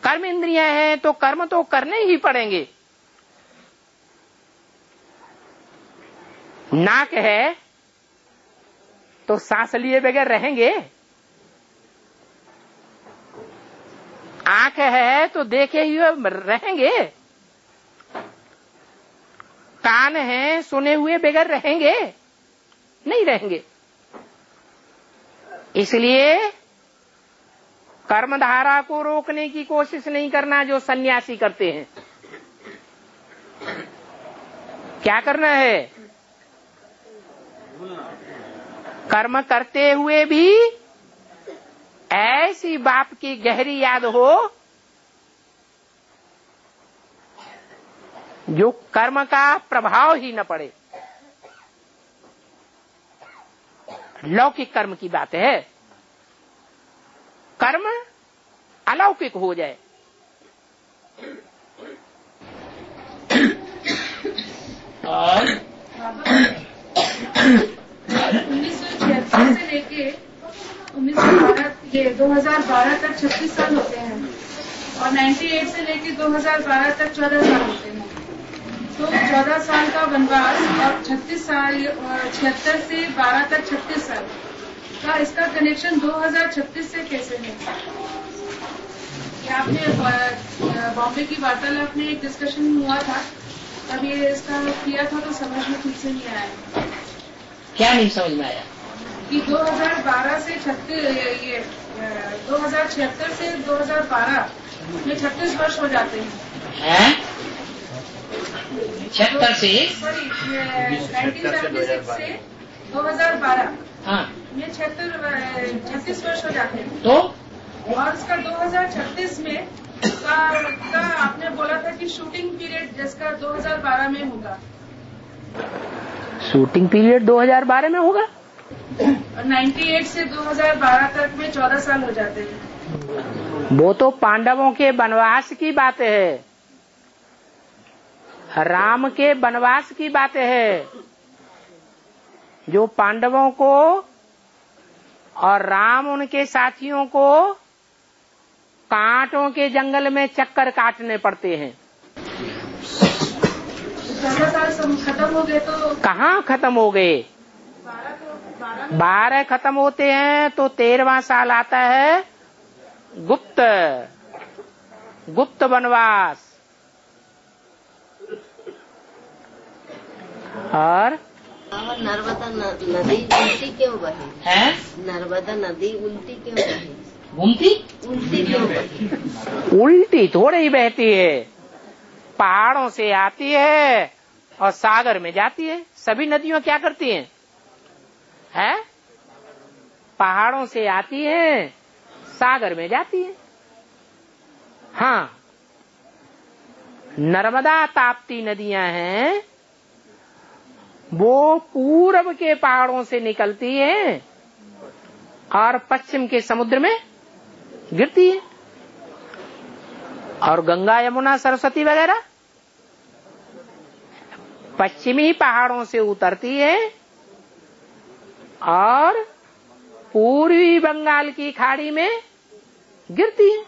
कर्म इंद्रियां हैं तो कर्म तो करने ही पड़ेंगे। नाक है तो सांस लिए बगैर रहेंगे, आंख है तो देखे हुए रहेंगे, कान है सुने हुए बगैर रहेंगे? नहीं रहेंगे। इसलिए कर्मधारा को रोकने की कोशिश नहीं करना जो सन्यासी करते हैं। क्या करना है? कर्म करते हुए भी ऐसी बाप की गहरी याद हो जो कर्म का प्रभाव ही न पड़े। लौकिक कर्म की बात है, कर्म अलौकिक हो जाए। और 1976 से लेके 2012 तक 36 साल होते हैं और 98 से लेके 2012 तक 14 साल होते हैं। तो 14 साल का वनवास और 36 साल 76 से 12 तक 36 साल का इसका कनेक्शन 2036 से कैसे है? आपने बॉम्बे की वार्तालाप में एक डिस्कशन हुआ था, तब ये इसका किया था तो समझ में ठीक से नहीं आया। क्या नहीं समझ में आया? कि 2012 से 2076 से 2012 में 36 वर्ष हो जाते हैं। 76 से सॉरी 1976 से 2012 में 36 वर्ष हो जाते हैं। तो और उसका 2036 में का आपने बोला था कि शूटिंग पीरियड जिसका 2012 में होगा। शूटिंग पीरियड 2012 में होगा और 98 से 2012 तक में 14 साल हो जाते हैं। वो तो पांडवों के वनवास की बात है, राम के वनवास की बात है। जो पांडवों को और राम उनके साथियों को कांटों के जंगल में चक्कर काटने पड़ते हैं। 14 साल खत्म हो गए तो कहाँ खत्म हो गए? 12 खत्म होते हैं तो 13वां साल आता है गुप्त वनवास। और नर्मदा नदी उल्टी क्यों बही है? नर्मदा नदी उल्टी क्यों बही? उल्टी क्यों बही? उल्टी थोड़ी ही बहती है, पहाड़ों से आती है और सागर में जाती है। सभी नदियां क्या करती हैं? पहाड़ों से आती है, सागर में जाती है। हाँ, नर्मदा ताप्ती नदियां हैं, वो पूरब के पहाड़ों से निकलती है और पश्चिम के समुद्र में गिरती है। और गंगा यमुना सरस्वती वगैरह पश्चिमी पहाड़ों से उतरती है और पूर्वी बंगाल की खाड़ी में गिरती है।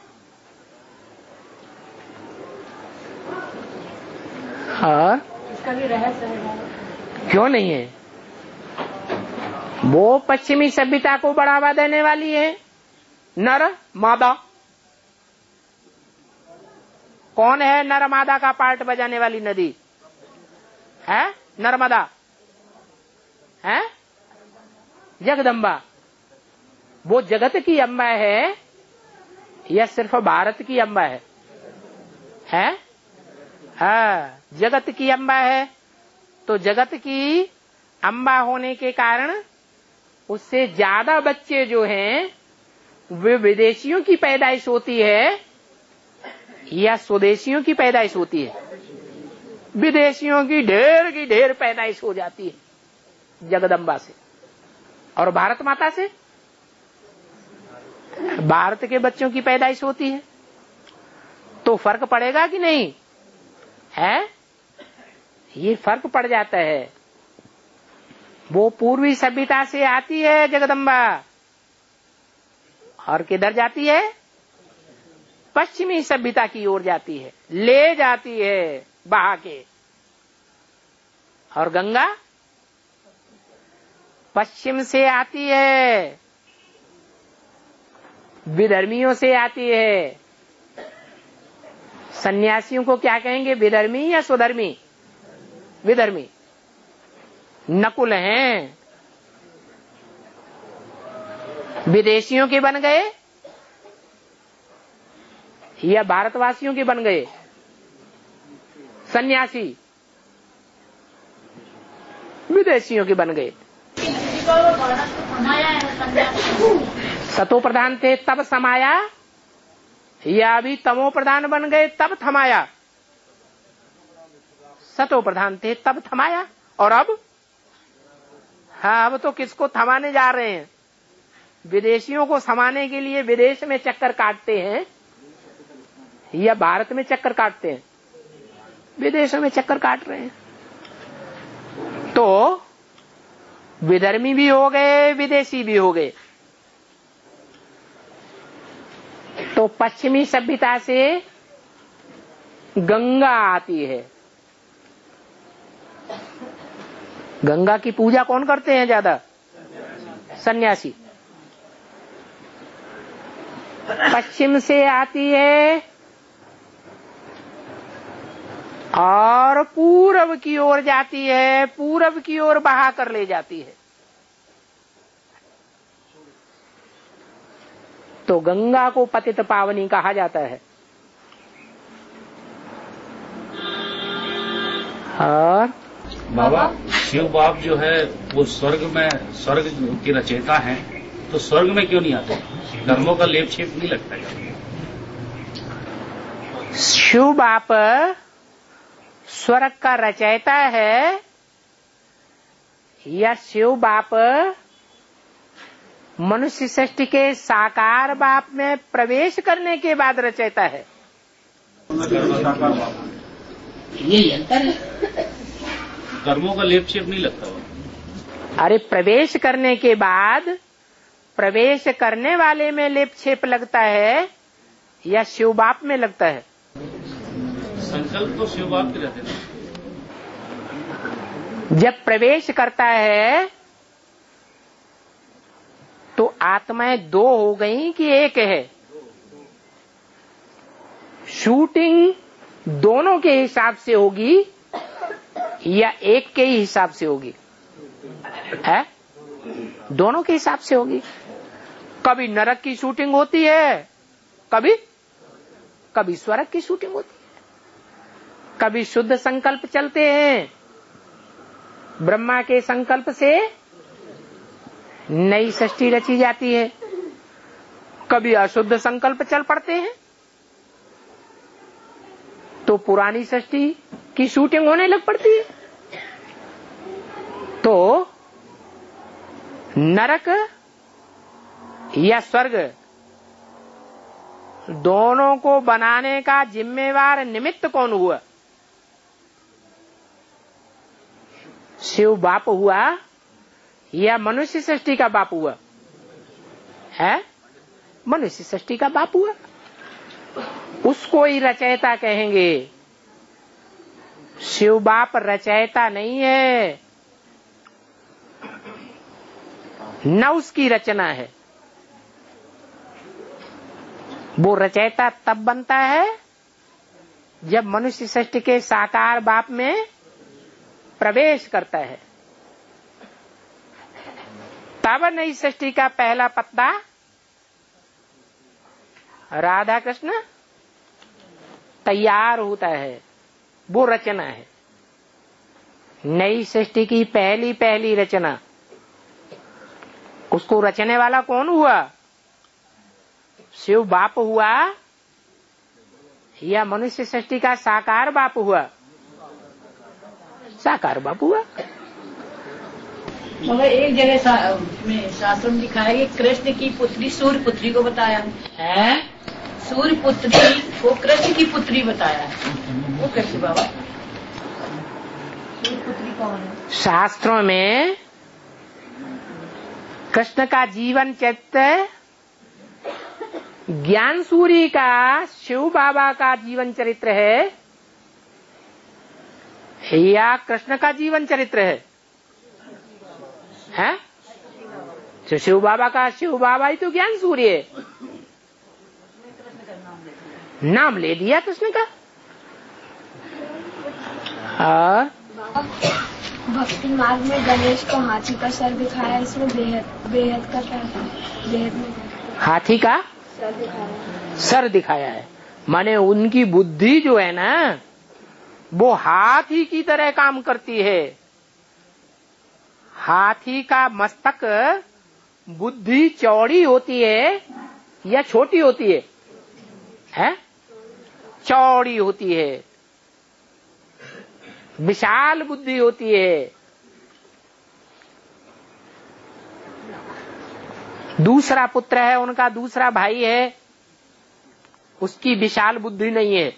और इसका भी रहस्य है। क्यों नहीं है? वो पश्चिमी सभ्यता को बढ़ावा देने वाली है। नर मादा कौन है? नर मादा का पार्ट बजाने वाली नदी है नर्मदा, है जगदम्बा। वो जगत की अम्बा है या सिर्फ भारत की अम्बा है? हाँ, जगत की अम्बा है। तो जगत की अम्बा होने के कारण उससे ज्यादा बच्चे जो हैं वे विदेशियों की पैदाइश होती है या स्वदेशियों की पैदाइश होती है? विदेशियों की ढेर पैदाइश हो जाती है जगदम्बा से। और भारत माता से भारत के बच्चों की पैदाइश होती है। तो फर्क पड़ेगा कि नहीं है? ये फर्क पड़ जाता है। वो पूर्वी सभ्यता से आती है जगदम्बा और किधर जाती है? पश्चिमी सभ्यता की ओर जाती है, ले जाती है बहा के। और गंगा पश्चिम से आती है, विधर्मियों से आती है। सन्यासियों को क्या कहेंगे, विधर्मी या स्वधर्मी? विधर्मी। नकुल हैं, विदेशियों के बन गए या भारतवासियों के बन गए सन्यासी? विदेशियों के बन गए। सतो प्रधान थे तब समाया, या अभी तमो प्रधान बन गए तब थमाया? सतो प्रधान थे तब थमाया, और अब? हाँ, अब तो किसको थमाने जा रहे हैं? विदेशियों को थमाने के लिए विदेश में चक्कर काटते हैं या भारत में चक्कर काटते हैं? विदेशों में चक्कर काट रहे हैं। तो विधर्मी भी हो गए, विदेशी भी हो गए। तो पश्चिमी सभ्यता से गंगा आती है। गंगा की पूजा कौन करते हैं ज्यादा? सन्यासी। पश्चिम से आती है और पूरब की ओर जाती है, पूरब की ओर बहा कर ले जाती है। तो गंगा को पतित पावनी कहा जाता है। और बाबा, शिव बाप जो है वो स्वर्ग की रचयिता हैं, तो स्वर्ग में क्यों नहीं आते? धर्मों का लेप छेप नहीं लगता है? शिव बाप स्वर्ग का रचयिता है या शिव बाप मनुष्य सृष्टि के साकार बाप में प्रवेश करने के बाद रचयिता है? यही अंतर है। कर्मों का लेप छेप नहीं लगता वो। अरे प्रवेश करने के बाद प्रवेश करने वाले में लेप छेप लगता है या शिव बाप में लगता है? संकल्प तो शिव बाप के रहते हैं। जब प्रवेश करता है तो आत्माएं दो हो गई कि एक है? शूटिंग दोनों के हिसाब से होगी या एक के ही हिसाब से होगी? है, दोनों के हिसाब से होगी। कभी नरक की शूटिंग होती है, कभी स्वर्ग की शूटिंग होती है। कभी शुद्ध संकल्प चलते हैं, ब्रह्मा के संकल्प से नई सृष्टि रची जाती है। कभी अशुद्ध संकल्प चल पड़ते हैं तो पुरानी सृष्टि की शूटिंग होने लग पड़ती है। तो नरक या स्वर्ग दोनों को बनाने का जिम्मेवार निमित्त कौन हुआ? शिव बाप हुआ या मनुष्य सृष्टि का बाप हुआ? है, मनुष्य सृष्टि का बाप हुआ। उसको ही रचयिता कहेंगे। शिव बाप रचयिता नहीं है, न उसकी रचना है। वो रचयिता तब बनता है जब मनुष्य सृष्टि के साकार बाप में प्रवेश करता है। तब नई सृष्टि का पहला पत्ता राधा कृष्ण तैयार होता है। वो रचना है नई सृष्टि की पहली रचना। उसको रचने वाला कौन हुआ? शिव बाप हुआ या मनुष्य सृष्टि का साकार बाप हुआ? साकार बाप हुआ। मगर एक जगह में शास्त्र में लिखा है कि कृष्ण की पुत्री सूर्य पुत्री को बताया है। सूर्य पुत्री को कृष्ण की पुत्री बताया है। वो कैसे बाबा? सूर्य पुत्री कौन है? शास्त्रों में कृष्ण का जीवन चरित्र ज्ञान सूर्य का शिव बाबा का जीवन चरित्र है या कृष्ण का जीवन चरित्र है? तो शिव बाबा ही तो ज्ञान सूर्य है। नाम ले दिया कृष्ण का। और भक्ति मार्ग में गणेश को हाथी का सर दिखाया, इसमें बेहद का बेहद में हाथी का सर दिखाया है। माने उनकी बुद्धि जो है ना वो हाथी की तरह काम करती है। हाथी का मस्तक बुद्धि चौड़ी होती है या छोटी होती है? चौड़ी होती है, विशाल बुद्धि होती है। दूसरा पुत्र है उनका, दूसरा भाई है, उसकी विशाल बुद्धि नहीं है,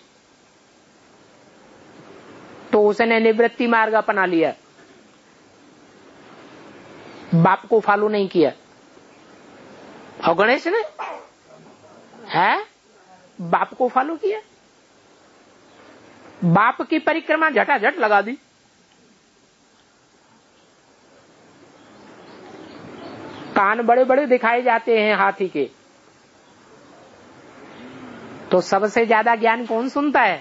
तो उसने निवृत्ति मार्ग अपना लिया, बाप को फॉलो नहीं किया। और गणेश ने बाप को फॉलो किया, बाप की परिक्रमा झटाझट लगा दी। कान बड़े बड़े दिखाए जाते हैं हाथी के, तो सबसे ज्यादा ज्ञान कौन सुनता है?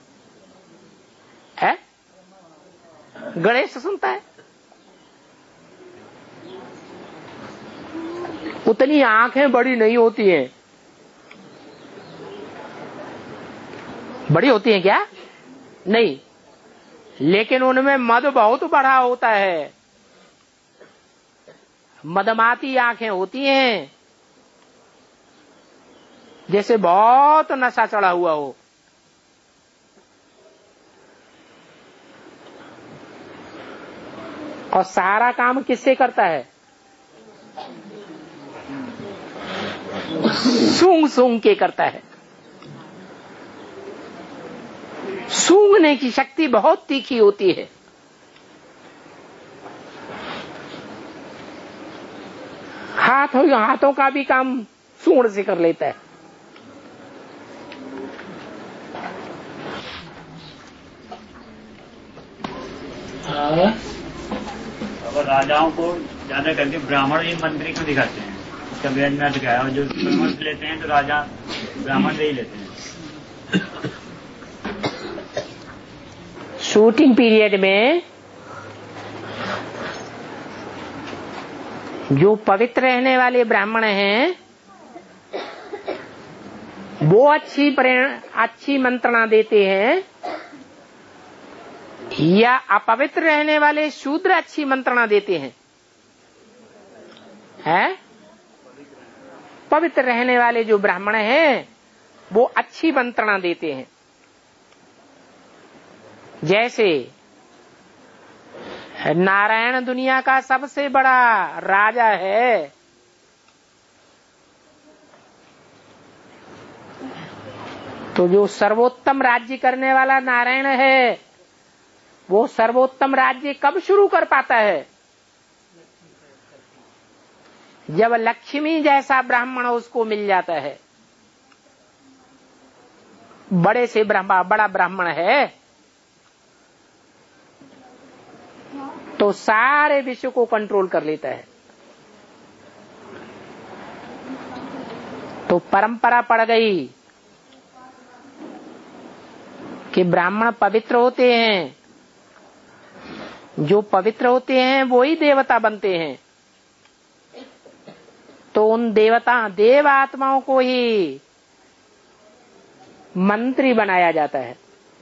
गणेश सुनता है। उतनी आंखें बड़ी नहीं होती हैं। बड़ी होती हैं क्या? नहीं, लेकिन उनमें मद बहुत बड़ा होता है। मदमाती आंखें होती हैं, जैसे बहुत नशा चढ़ा हुआ हो। और सारा काम किससे करता है? सूंघ सूंघ के करता है। सूंघने की शक्ति बहुत तीखी होती है। हाथों का भी काम सूंघ से कर लेता है। अब राजाओं को ज्यादा करके ब्राह्मण ही मंत्री को दिखाते हैं, उसका वेद न दिखाया। और जो परमर्श लेते हैं तो राजा ब्राह्मण से ही लेते हैं। शूटिंग पीरियड में जो पवित्र रहने वाले ब्राह्मण हैं वो अच्छी मंत्रणा देते हैं, या अपवित्र रहने वाले शूद्र अच्छी मंत्रणा देते हैं? पवित्र रहने वाले जो ब्राह्मण हैं वो अच्छी मंत्रणा देते हैं। जैसे नारायण दुनिया का सबसे बड़ा राजा है, तो जो सर्वोत्तम राज्य करने वाला नारायण है वो सर्वोत्तम राज्य कब शुरू कर पाता है? जब लक्ष्मी जैसा ब्राह्मण उसको मिल जाता है। बड़े से बड़ा ब्राह्मण है तो सारे विश्व को कंट्रोल कर लेता है। तो परंपरा पड़ गई कि ब्राह्मण पवित्र होते हैं, जो पवित्र होते हैं वो ही देवता बनते हैं। तो उन देव आत्माओं को ही मंत्री बनाया जाता है।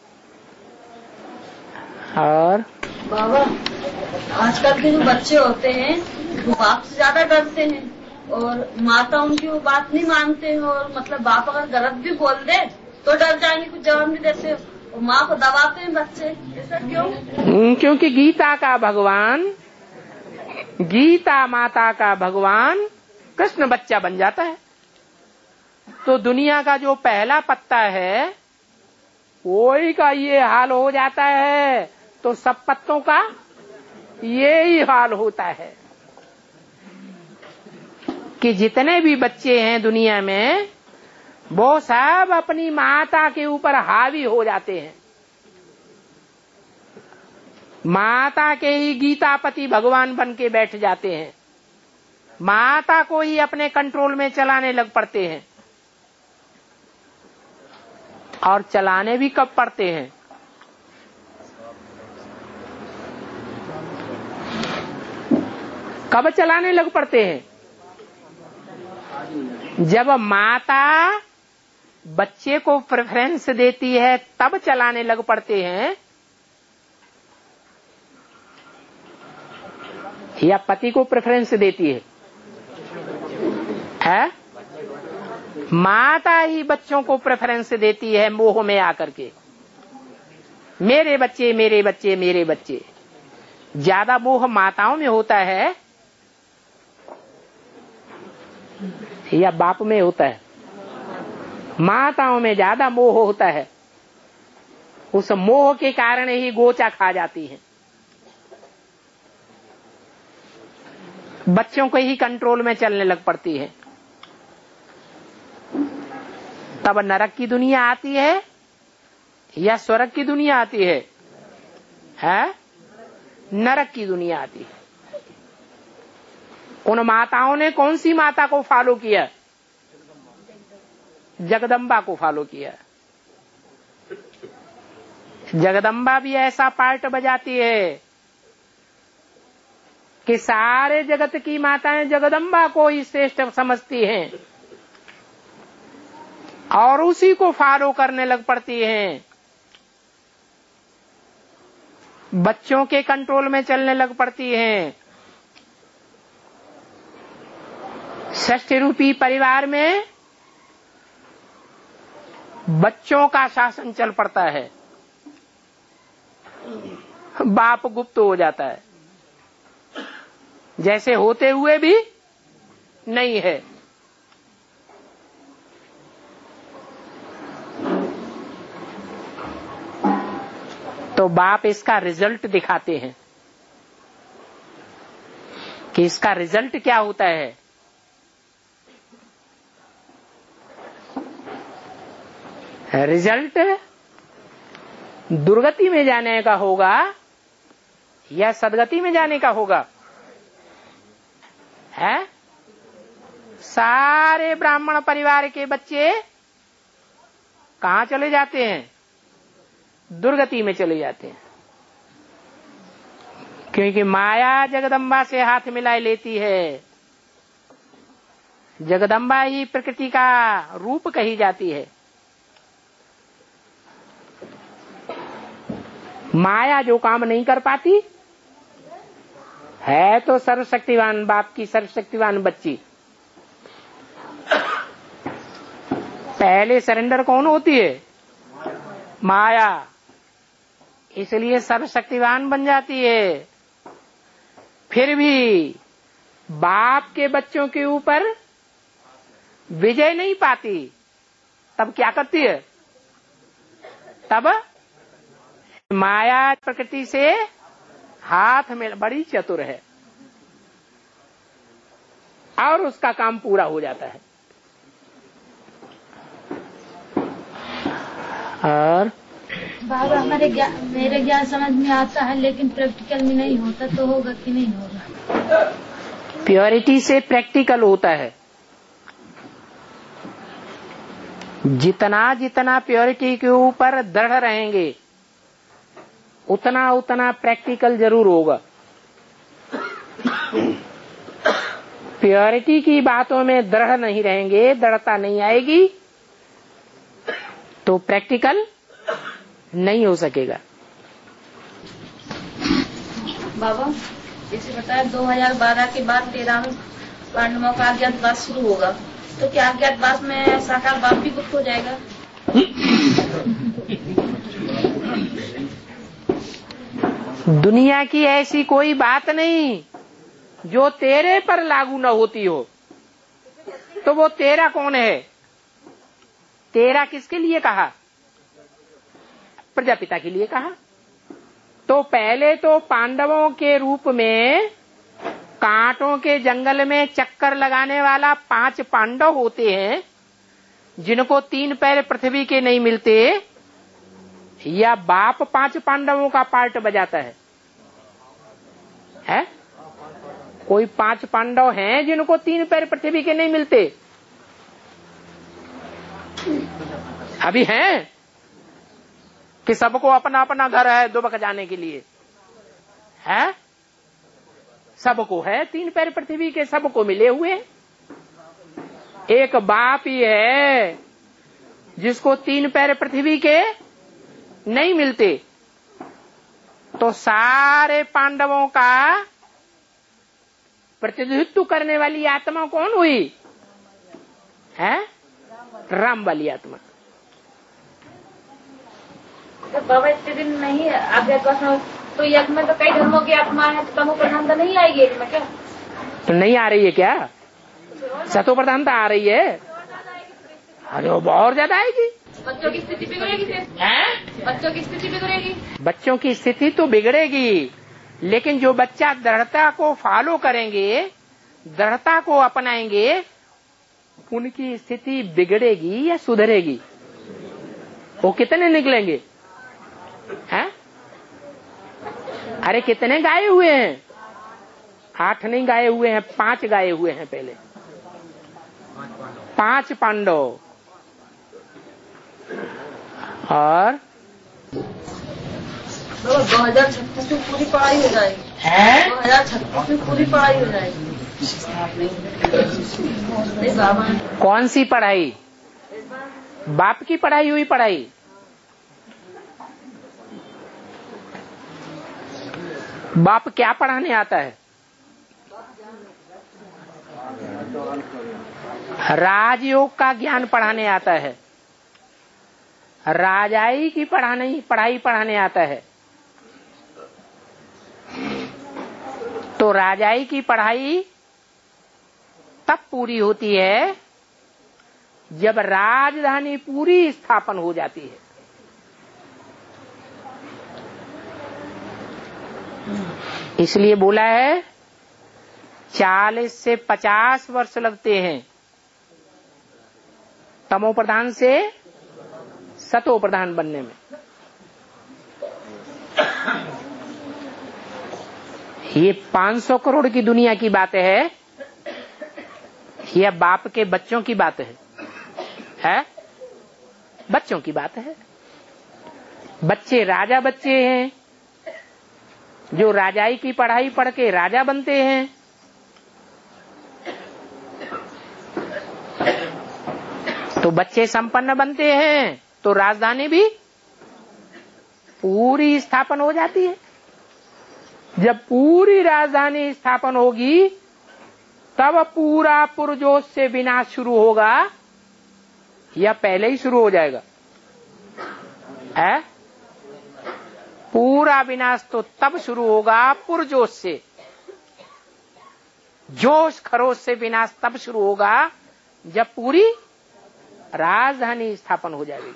और बाबा, आजकल के जो बच्चे होते हैं वो बाप से ज्यादा डरते हैं, और माता उनकी वो बात नहीं मानते हैं। और मतलब बाप अगर गलत भी बोल दे तो डर जाएंगे, कुछ जवाब नहीं देते, और माँ को दबाते हैं बच्चे। ऐसा क्यों? क्योंकि गीता माता का भगवान कृष्ण बच्चा बन जाता है। तो दुनिया का जो पहला पत्ता है वही का ये हाल हो जाता है, तो सब पत्तों का ये ही हाल होता है कि जितने भी बच्चे हैं दुनिया में वो सब अपनी माता के ऊपर हावी हो जाते हैं। माता के ही गीतापति भगवान बन के बैठ जाते हैं। माता को ही अपने कंट्रोल में चलाने लग पड़ते हैं। और चलाने भी कब पड़ते हैं? कब चलाने लग पड़ते हैं? जब माता बच्चे को प्रेफरेंस देती है तब चलाने लग पड़ते हैं, या पति को प्रेफरेंस देती है? माता ही बच्चों को प्रेफरेंस देती है मोह में आकर के। मेरे बच्चे मेरे बच्चे मेरे बच्चे। ज्यादा मोह माताओं में होता है या बाप में होता है? माताओं में ज्यादा मोह होता है। उस मोह के कारण ही गोचा खा जाती है। बच्चों को ही कंट्रोल में चलने लग पड़ती है। तब नरक की दुनिया आती है या स्वर्ग की दुनिया आती है? नरक की दुनिया आती है। उन माताओं ने कौन सी माता को फॉलो किया? जगदम्बा को फॉलो किया। जगदम्बा भी ऐसा पार्ट बजाती है कि सारे जगत की माताएं जगदम्बा को ही श्रेष्ठ समझती हैं और उसी को फॉलो करने लग पड़ती हैं। बच्चों के कंट्रोल में चलने लग पड़ती हैं। षष्ठी रूपी परिवार में बच्चों का शासन चल पड़ता है। बाप गुप्त हो जाता है, जैसे होते हुए भी नहीं है। तो बाप इसका रिजल्ट दिखाते हैं कि इसका रिजल्ट क्या होता है। रिजल्ट दुर्गति में जाने का होगा या सदगति में जाने का होगा? सारे ब्राह्मण परिवार के बच्चे कहां चले जाते हैं? दुर्गति में चले जाते हैं, क्योंकि माया जगदम्बा से हाथ मिला लेती है। जगदम्बा ही प्रकृति का रूप कही जाती है। माया जो काम नहीं कर पाती है तो सर्वशक्तिवान बाप की सर्वशक्तिवान बच्ची। पहले सरेंडर कौन होती है? माया। इसलिए सर्वशक्तिवान बन जाती है। फिर भी बाप के बच्चों के ऊपर विजय नहीं पाती। तब क्या करती है? तब माया प्रकृति से हाथ में बड़ी चतुर है और उसका काम पूरा हो जाता है। और बाबा मेरे ज्ञान समझ में आता है, लेकिन प्रैक्टिकल में नहीं होता, तो होगा कि नहीं होगा? प्योरिटी से प्रैक्टिकल होता है। जितना जितना प्योरिटी के ऊपर दृढ़ रहेंगे उतना उतना प्रैक्टिकल जरूर होगा। प्योरिटी की बातों में दृढ़ नहीं रहेंगे, दृढ़ता नहीं आएगी तो प्रैक्टिकल नहीं हो सकेगा। बाबा जैसे बताया 2012 के बाद 13वें पांडवों का अज्ञातवास शुरू होगा, तो क्या अज्ञातवास में साकार बाप भी गुप्त हो जाएगा? दुनिया की ऐसी कोई बात नहीं जो तेरे पर लागू न होती हो। तो वो तेरा कौन है? तेरा किसके लिए कहा? प्रजापिता के लिए कहा। तो पहले तो पांडवों के रूप में कांटों के जंगल में चक्कर लगाने वाला 5 पांडव होते हैं, जिनको 3 पैर पृथ्वी के नहीं मिलते, या बाप 5 पांडवों का पार्ट बजाता है? कोई 5 पांडव हैं जिनको 3 पैर पृथ्वी के नहीं मिलते? अभी हैं कि सबको अपना अपना घर है दुबक जाने के लिए? है? सबको है 3 पैर पृथ्वी के, सबको मिले हुए। एक बाप ही है जिसको 3 पैर पृथ्वी के नहीं मिलते। तो सारे पांडवों का प्रतिनिधित्व करने वाली आत्मा कौन हुई? है? राम वाली आत्मा। तो बाबा इतने दिन नहीं आगे तो यज्ञ में तो कई धर्मों की आत्मा है, तो तमो प्रधानता नहीं आएगी इसमें क्या? तो नहीं आ रही है क्या? सतो प्रधानता आ रही है। अरे वो बहुत ज्यादा आएगी। बच्चों की स्थिति बिगड़ेगी फिर? बच्चों की स्थिति बिगड़ेगी। बच्चों की स्थिति तो बिगड़ेगी, लेकिन जो बच्चा दृढ़ता को फॉलो करेंगे, दृढ़ता को अपनाएंगे, उनकी स्थिति बिगड़ेगी या सुधरेगी? वो कितने निकलेंगे? हैं? अरे कितने गाये हुए हैं? 8 नहीं गाये हुए हैं, 5 गाये हुए हैं पहले। 5 पांडव। और 2036 में पूरी पढ़ाई हो जाएगी। 2036 में पूरी पढ़ाई हो जाएगी। कौन सी पढ़ाई? बाप की पढ़ाई हुई पढ़ाई? बाप क्या पढ़ाने आता है? राजयोग का ज्ञान पढ़ाने आता है, राजाई की पढ़ाई पढ़ाने आता है। तो राजाई की पढ़ाई तब पूरी होती है जब राजधानी पूरी स्थापन हो जाती है। इसलिए बोला है 40 से 50 वर्ष लगते हैं तमो प्रधान से सतो प्रधान बनने में। ये 500 करोड़ की दुनिया की बात है, यह बाप के बच्चों की बात है? बच्चों की बात है। बच्चे राजा बच्चे हैं जो राजाई की पढ़ाई पढ़ के राजा बनते हैं। तो बच्चे संपन्न बनते हैं तो राजधानी भी पूरी स्थापन हो जाती है। जब पूरी राजधानी स्थापन होगी तब पूरा पुरजोश से विनाश शुरू होगा या पहले ही शुरू हो जाएगा? पूरा विनाश तो तब शुरू होगा पुरजोश से। जोश खरोश से विनाश तब शुरू होगा जब पूरी राजधानी स्थापन हो जाएगी।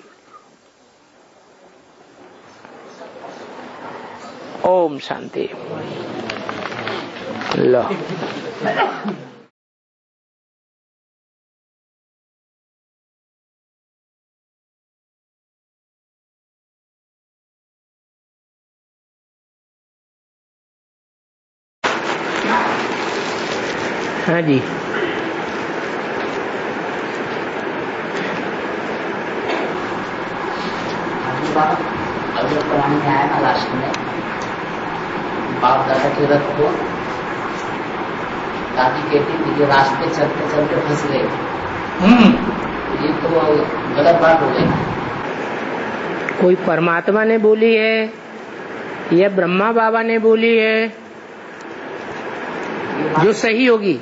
ओम शांति। लो हाँ जी। अगर पुराण में आया ना लास्ट में बाप दादा के रथ को दादी कहती थी कि रास्ते चलते चलते फंस गए। ये तो गलत बात हो गई। कोई परमात्मा ने बोली है या ब्रह्मा बाबा ने बोली है जो सही होगी?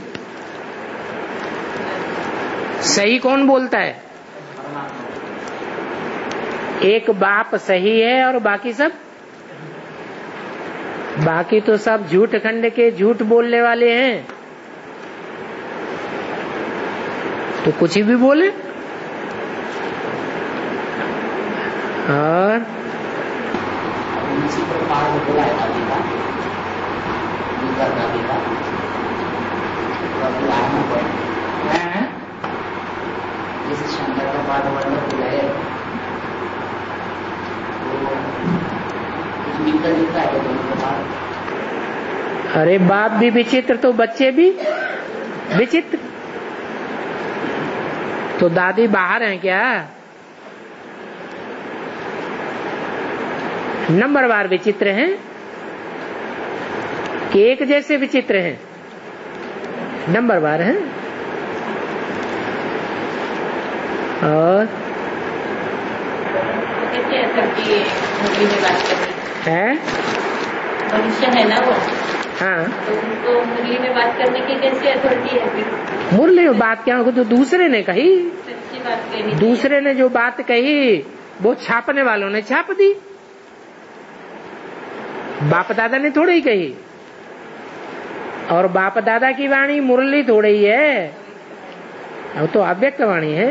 सही कौन बोलता है? एक बाप सही है और बाकी तो सब झूठ खंड के झूठ बोलने वाले हैं। तो कुछ भी बोले। और जैसे शंकर का बाद मंडप बुलाए मिलता जुलता है दोनों के बाद। अरे बाप भी विचित्र तो बच्चे भी विचित्र। तो दादी बाहर हैं क्या? नंबरवार विचित्र हैं कि एक जैसे विचित्र हैं? नंबरवार हैं। और कैसे असर की मुरली में बात करनी है? मनुष्य है ना वो, हाँ, तो उनको मुरली में बात करने की कैसे अथॉरिटी है फिर? मुरली में बात क्या? तो दूसरे ने कही, सच्ची बात कहनी। दूसरे ने जो बात कही वो छापने वालों ने छाप दी, बाप दादा ने थोड़ी ही कही। और बाप दादा की वाणी मुरली थोड़ी है, अब तो अव्यक्त वाणी है।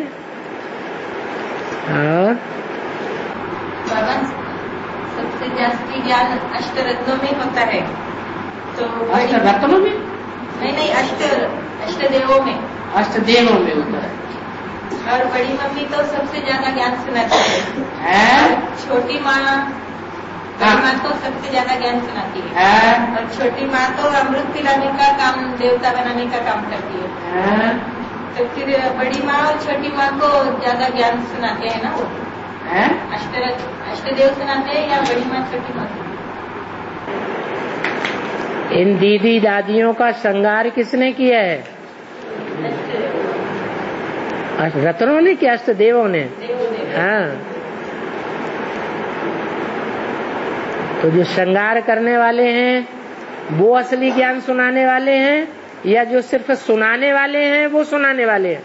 और बाबा सबसे जास्ती ज्ञान अष्टरत्नों में होता है, तो अष्टरत्नों में नहीं अष्टदेवों में, अष्टदेवों में होता है। और बड़ी मम्मी तो सबसे ज्यादा ज्ञान सुनाती है, छोटी माँ बड़ी माँ तो सबसे ज्यादा ज्ञान सुनाती है, और छोटी माँ तो अमृत पिलाने का काम, देवता बनाने का काम करती है। तो फिर बड़ी माँ और छोटी माँ को ज्यादा ज्ञान सुनाते हैं ना वो, अष्टदेव सुनाते हैं या बड़ी माँ छोटी माँ? इन दीदी दादियों का श्रृंगार किसने किया है? रत्नों ने कि अष्टदेवों ने? हाँ, तो जो श्रृंगार करने वाले हैं वो असली ज्ञान सुनाने वाले हैं, या जो सिर्फ सुनाने वाले हैं वो सुनाने वाले हैं?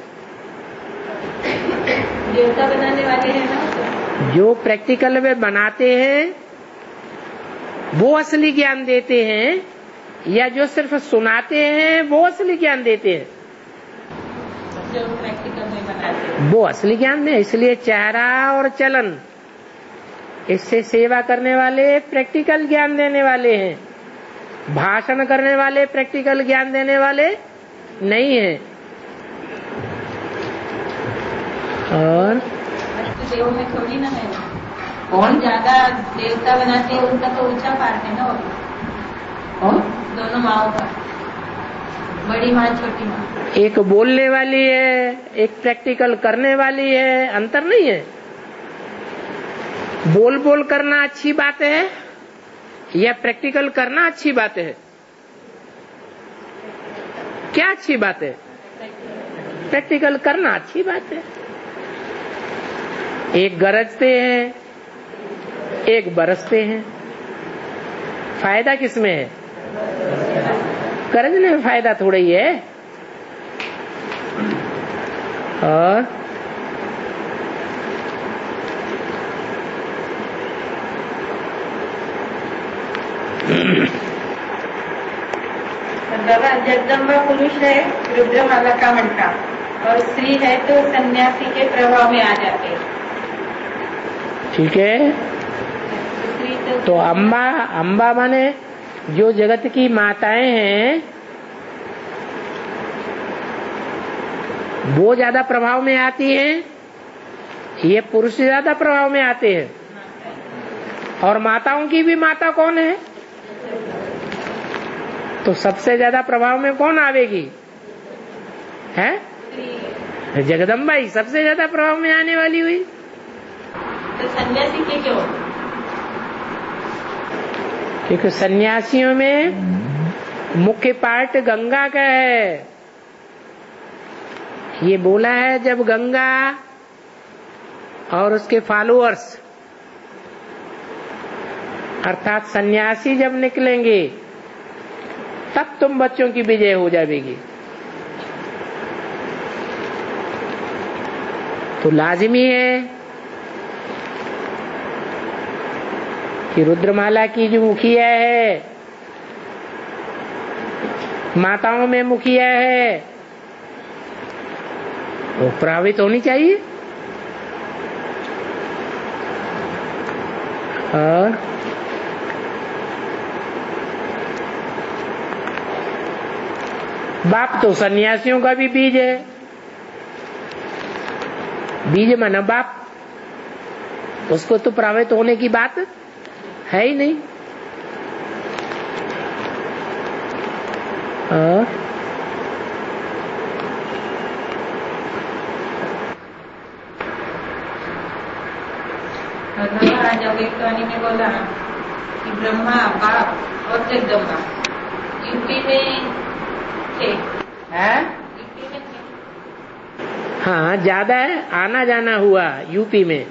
देवता बनाने वाले हैं ना, जो प्रैक्टिकल में बनाते हैं वो असली ज्ञान देते हैं, या जो सिर्फ सुनाते हैं वो असली ज्ञान देते हैं? जो प्रैक्टिकल में बनाते हैं वो असली ज्ञान है। इसलिए चेहरा और चलन, इससे सेवा करने वाले प्रैक्टिकल ज्ञान देने वाले हैं, भाषण करने वाले प्रैक्टिकल ज्ञान देने वाले नहीं हैं। और देवों में थोड़ी ना है, कौन ज्यादा देवता बनाते हैं उनका तो ऊंचा पार्ट है ना वो, दोनों माओ का, बड़ी माँ छोटी माँ। एक बोलने वाली है, एक प्रैक्टिकल करने वाली है, अंतर नहीं है। बोल बोल करना अच्छी बात है या प्रैक्टिकल करना अच्छी बात है? क्या अच्छी बात है? प्रैक्टिकल करना अच्छी बात है। एक गरजते हैं, एक बरसते हैं, फायदा किसमें है? गरजने में फायदा थोड़ा ही है। और बाबा जगदम्बा पुरुष है, रुद्रमाला का मंटा, और स्त्री है तो सन्यासी के प्रभाव में आ जाते हैं। ठीक है, तो अम्बा माने जो जगत की माताएं हैं वो ज्यादा प्रभाव में आती हैं, ये पुरुष ज्यादा प्रभाव में आते हैं। और माताओं की भी माता कौन है? तो सबसे ज्यादा प्रभाव में कौन आवेगी? है जगदम्बा ही सबसे ज्यादा प्रभाव में आने वाली हुई। तो सन्यासी के क्यों? क्योंकि सन्यासियों में मुख्य पार्ट गंगा का है। ये बोला है जब गंगा और उसके फॉलोअर्स अर्थात सन्यासी जब निकलेंगे तब तुम बच्चों की विजय हो जाएगी। तो लाजिमी है कि रुद्रमाला की जो मुखिया है, माताओं में मुखिया है, वो प्रभावित होनी चाहिए। और बाप तो सन्यासियों का भी बीज है, बीज माना बाप, उसको तो प्रभावित होने की बात है ही नहीं। जगदम्बा ने बोला कि ब्रह्मा बाप और जगदम्बा यूपी में थे। यूपी में थे। हाँ, ज्यादा आना जाना हुआ यूपी में।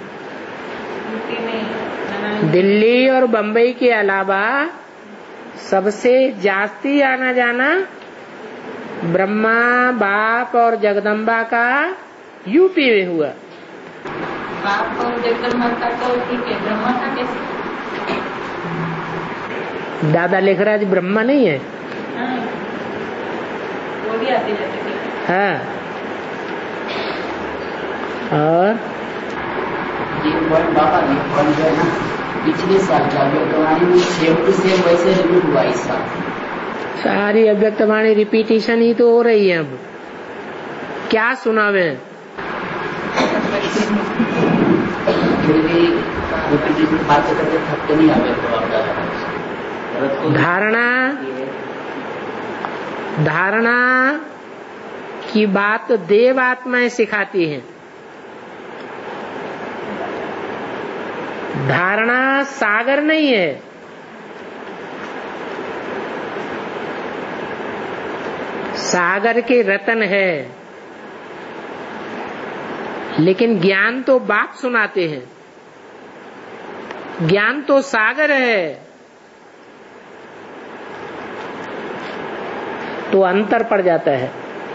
दिल्ली और बम्बई के अलावा सबसे जास्ती आना जाना ब्रह्मा बाप और जगदम्बा का यूपी में हुआ। बाप और जगदम्बा का तो ठीक है, ब्रह्मा का कैसे? दादा लेखराज ब्रह्मा नहीं है? हाँ, वो भी आते जाते थे। हाँ, और ये बाबा ने जो है ना पिछले साल का अव्यक्तवाणी में सेम टू सेम वैसे रिपीट हुआ इस साल। सारी अव्यक्तवाणी रिपीटिशन ही तो हो रही है। अब क्या सुनावे? फिर भी रिपीटिशन बात करते थकते नहीं धारणा की बात देव आत्माएं सिखाती हैं। धारणा सागर नहीं है। सागर के रतन है, लेकिन ज्ञान तो बाप सुनाते हैं। ज्ञान तो सागर है, तो अंतर पड़ जाता है।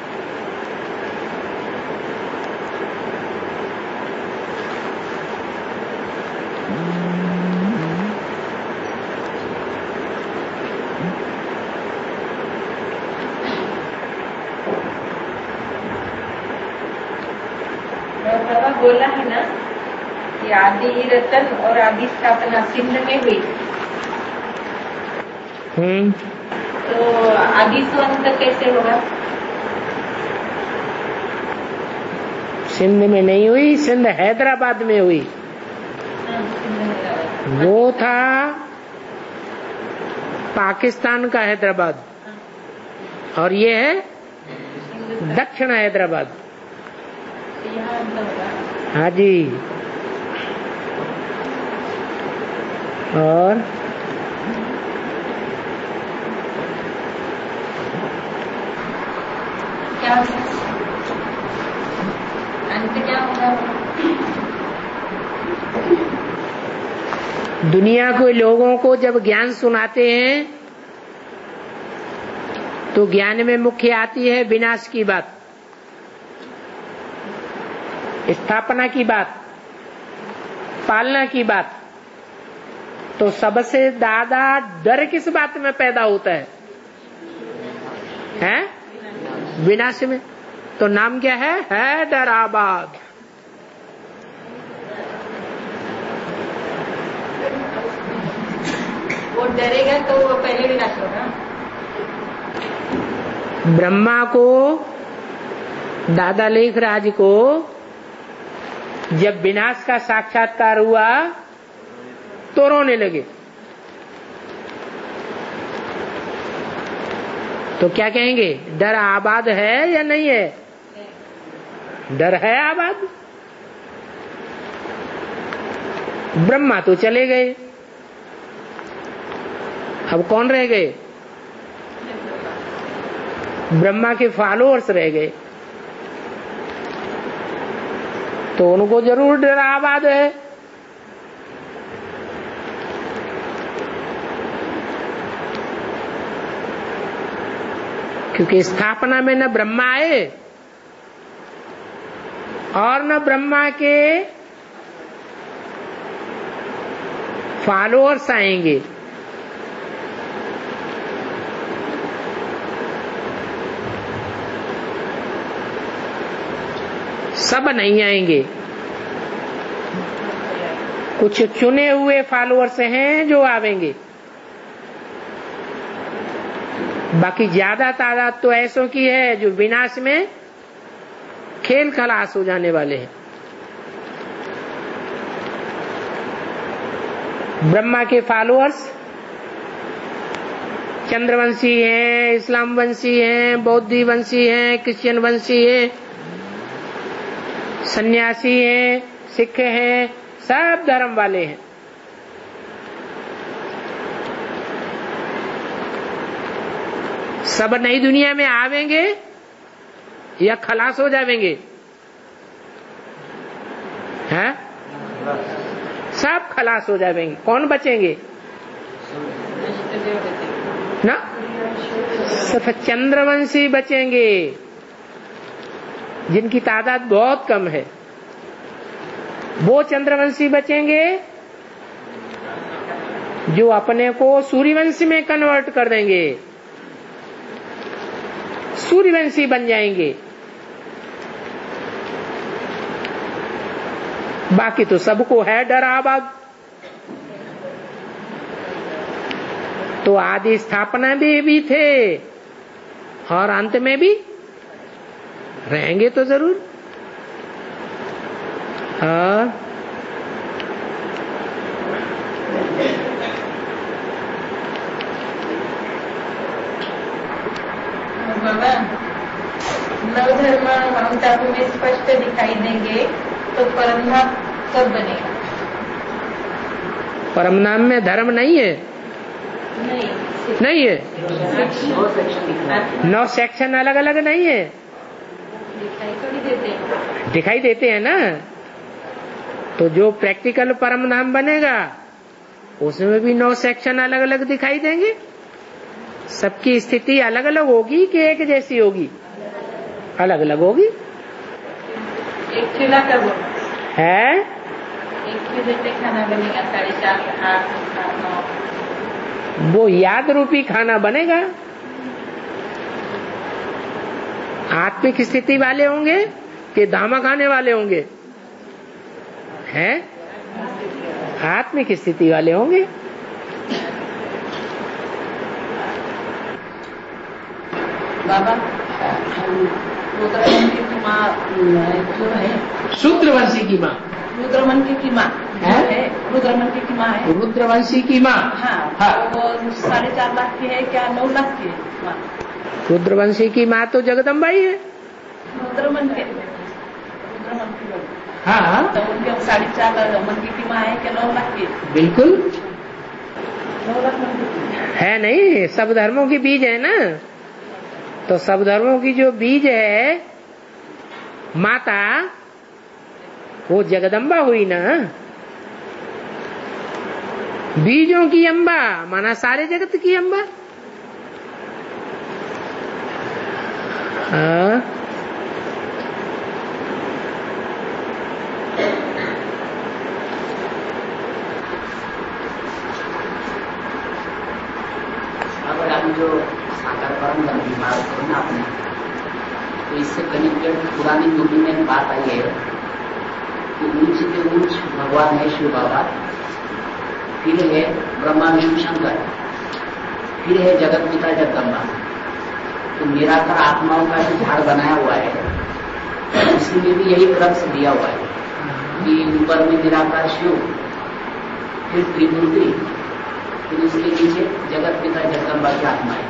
बोला है ना कि आदि रतन और आदि स्थापना सिंध में हुई। तो आदि से अंत कैसे होगा? सिंध में नहीं हुई, सिंध हैदराबाद में हुई। वो था पाकिस्तान का हैदराबाद, और ये है दक्षिण हैदराबाद। हाँ जी। और क्या अंत क्या होगा? दुनिया के लोगों को जब ज्ञान सुनाते हैं तो ज्ञान में मुख्य आती है विनाश की बात, स्थापना की बात, पालना की बात। तो सबसे ज्यादा डर किस बात में पैदा होता है? विनाश में। तो नाम क्या है? हैदराबाद। वो डरेगा तो वो पहले विनाश होगा। ब्रह्मा को, दादा लेखराज को जब विनाश का साक्षात्कार हुआ तो रोने लगे। तो क्या कहेंगे? डर आबाद है या नहीं है? डर है आबाद। ब्रह्मा तो चले गए, अब कौन रह गए? ब्रह्मा के फॉलोअर्स रह गए। तो उनको जरूर डर आबाद है। क्योंकि स्थापना में न ब्रह्मा आए और न ब्रह्मा के फॉलोअर्स आएंगे। सब नहीं आएंगे, कुछ चुने हुए फॉलोअर्स हैं जो आवेंगे। बाकी ज्यादा तादाद तो ऐसों की है जो विनाश में खेल खलास हो जाने वाले हैं। ब्रह्मा के फॉलोअर्स चंद्रवंशी हैं, इस्लाम वंशी हैं, बौद्धी वंशी हैं, क्रिश्चियन वंशी हैं, सन्यासी हैं, सिख हैं, सब धर्म वाले हैं। सब नई दुनिया में आवेंगे या खलास हो जाएंगे? हैं? सब खलास हो जाएंगे। कौन बचेंगे ना? सिर्फ चंद्रवंशी बचेंगे, जिनकी तादाद बहुत कम है। वो चंद्रवंशी बचेंगे जो अपने को सूर्यवंशी में कन्वर्ट कर देंगे, सूर्यवंशी बन जाएंगे। बाकी तो सबको है डर आबाद। तो आदि स्थापना भी थे और अंत में भी रहेंगे तो जरूर। हाँ, बाबा नवधर्म ममता में स्पष्ट दिखाई देंगे तो परमधाम कब बनेगा? परमनाम में धर्म नहीं है? नहीं है। 9 सेक्शन अलग अलग नहीं है, दिखाई देते हैं ना। तो जो प्रैक्टिकल परमनाम बनेगा उसमें भी 9 सेक्शन अलग अलग दिखाई देंगे। सबकी स्थिति अलग अलग होगी कि एक जैसी होगी? अलग अलग होगी। एक चूल्हा कब है? एक चूल्हे पे खाना बनेगा 4:30, 8, 9। वो याद रूपी खाना बनेगा। आत्मिक स्थिति वाले होंगे कि दामा खाने वाले होंगे? हैं? आत्मिक स्थिति वाले होंगे। बाबा रुद्रवंशी की माँ जो है, शूद्रवंशी की माँ, रुद्रवंशी की माँ है, रुद्रवंशी की माँ है, रुद्रवंशी की माँ। हाँ, वो 4.5 लाख की है क्या 9 लाख की है माँ? रुद्रवंशी की माँ तो जगदम्बा ही है। रुद्रवंशी हाँ, तो उनके 4.5 मंकी की माँ है क्या 9 लाख की? बिल्कुल 9 लाख मंकी है। नहीं, सब धर्मों की बीज है ना। तो सब धर्मों की जो बीज है माता, वो जगदम्बा हुई ना। बीजों की अम्बा माना सारे जगत की अम्बा। हाँ, अगर आप जो साकार परम की बात करो ना आपने, तो इससे कनेक्टेड पुरानी मूवी में बात आई है कि ऊंच के ऊंच भगवान है शिव बाबा, फिर है ब्रह्मा विष्णु शंकर, फिर है जगत पिता जगदम्बा। तो निराकार आत्माओं का जो झाड़ बनाया हुआ है उसमें भी यही क्रम से दिया हुआ है कि ऊपर में निराकार शिव, फिर त्रिमूर्ति, फिर उसके नीचे जगत पिता जगदम्बा की आत्माएं।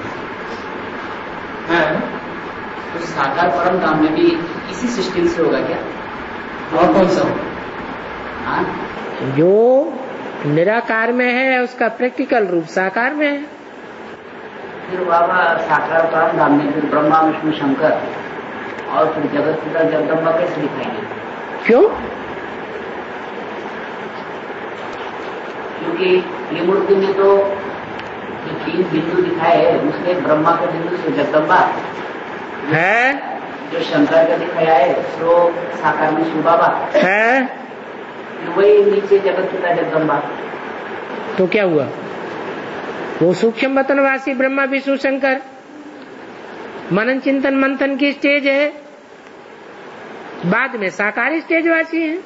तो साकार परम धाम में भी इसी सिस्टम से होगा क्या? और कौन सा होगा? हाँ, जो निराकार में है उसका प्रैक्टिकल रूप साकार में है। फिर बाबा साकार परम धाम में फिर ब्रह्मा विष्णु शंकर और फिर जगत पिता जगदम्बा कैसे दिखाएंगे? क्यों? क्योंकि त्रिमूर्ति में तो जो 3 बिंदु दिखाए है उसमें ब्रह्मा का बिंदु से जगदम्बा है, जो शंकर का दिखाया है तो साकार में शिव बाबा है, फिर वही नीचे जगत पिता जगदम्बा। तो क्या हुआ? वो सूक्ष्म वतनवासी ब्रह्मा विष्णु शंकर मनन चिंतन मंथन की स्टेज है, बाद में साकार स्टेज वासी है।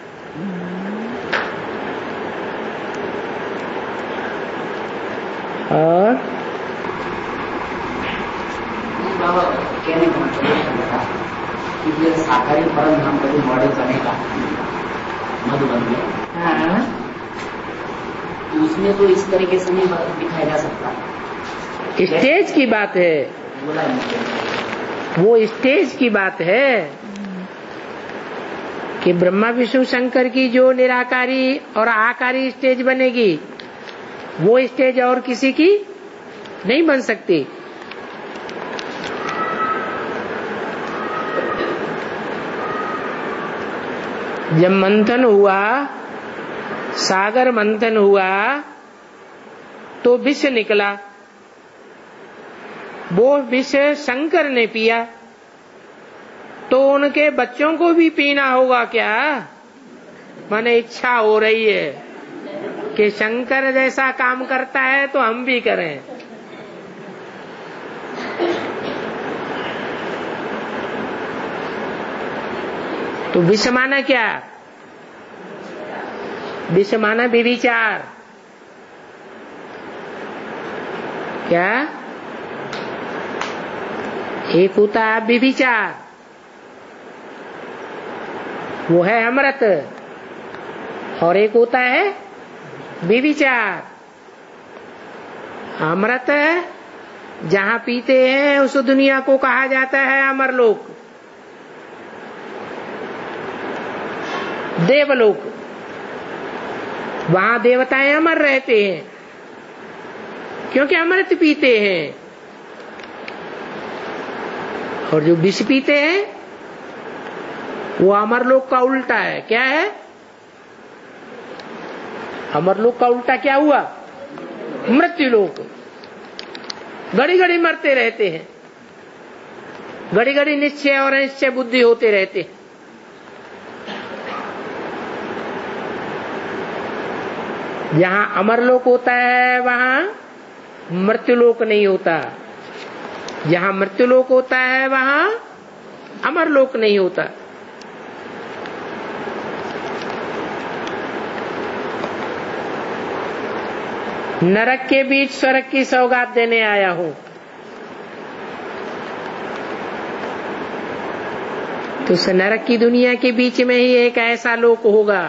और बाबा कहने का मतलब था कि ये साकारी परम धाम का जो मॉडल बनेगा मधुबन में, उसमें तो इस तरीके से नहीं दिखाया जा सकता। स्टेज की बात है, वो स्टेज की बात है कि ब्रह्मा विष्णु शंकर की जो निराकारी और आकारी स्टेज बनेगी, वो स्टेज और किसी की नहीं बन सकती। जब मंथन हुआ, सागर मंथन हुआ, तो विष निकला। वो विष शंकर ने पिया, तो उनके बच्चों को भी पीना होगा क्या? माने इच्छा हो रही है कि शंकर जैसा काम करता है तो हम भी करें। तो विष माना क्या? विष माना व्यभिचार। क्या? एक होता है व्यभिचार, वो है अमृत, और एक होता है व्यभिचार। अमृत जहाँ पीते हैं उस दुनिया को कहा जाता है अमरलोक, देवलोक। वहाँ देवताएं अमर रहते हैं क्योंकि अमृत पीते हैं। और जो विष पीते हैं वो अमरलोक का उल्टा है। क्या है? अमरलोक का उल्टा क्या हुआ? मृत्युलोक। घड़ी घड़ी मरते रहते हैं, घड़ी घड़ी निश्चय और अनिश्चय बुद्धि होते रहते हैं। जहां अमरलोक होता है वहां मृत्युलोक नहीं होता, जहां मृत्युलोक होता है वहां अमरलोक नहीं होता। नरक के बीच स्वर्ग की सौगात देने आया हूं। तो उस नरक की दुनिया के बीच में ही एक ऐसा लोक होगा